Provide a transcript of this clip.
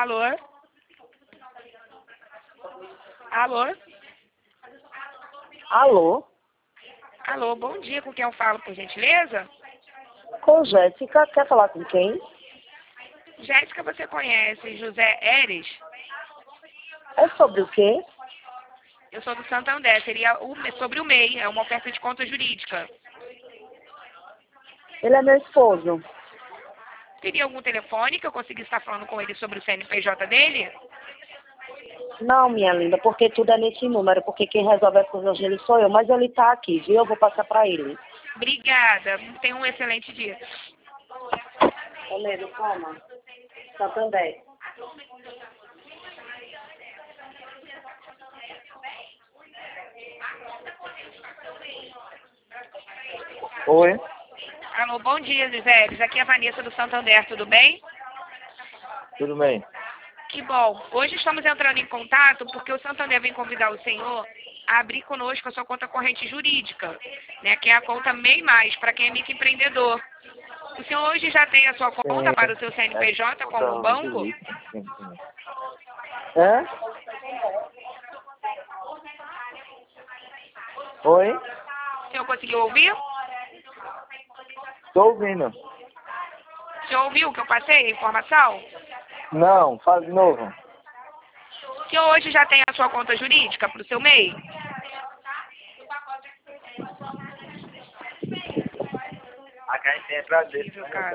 Alô? Alô? Alô? Alô, bom dia, com quem eu falo, por gentileza? Com Jéssica, quer falar com quem? Jéssica, você conhece José Eres? É sobre o quê? Eu sou do Santander, seria sobre o MEI, é uma oferta de conta jurídica. Ele é meu esposo. Teria algum telefone que eu conseguisse estar falando com ele sobre o CNPJ dele? Não, minha linda, porque tudo é nesse número, porque quem resolve as coisas dele sou eu, mas ele tá aqui, viu? Eu vou passar pra ele. Obrigada, tenha um excelente dia. Toledo, toma. Santander. Oi, Alô, bom dia, José Eres. Aqui é a Vanessa do Santander, tudo bem? tudo bem? Que bom. Hoje estamos entrando em contato porque o Santander vem convidar o senhor a abrir conosco a sua conta corrente jurídica, né, que é a conta MEI+, para quem é microempreendedor. O senhor hoje já tem a sua conta para o seu CNPJ como banco? É? Oi? O senhor conseguiu ouvir? Tô ouvindo. O senhor ouviu o que eu passei, a informação? Não, fala de novo. O senhor hoje já tem a sua conta jurídica para o seu MEI? A gente entra dentro. Horrível, cara.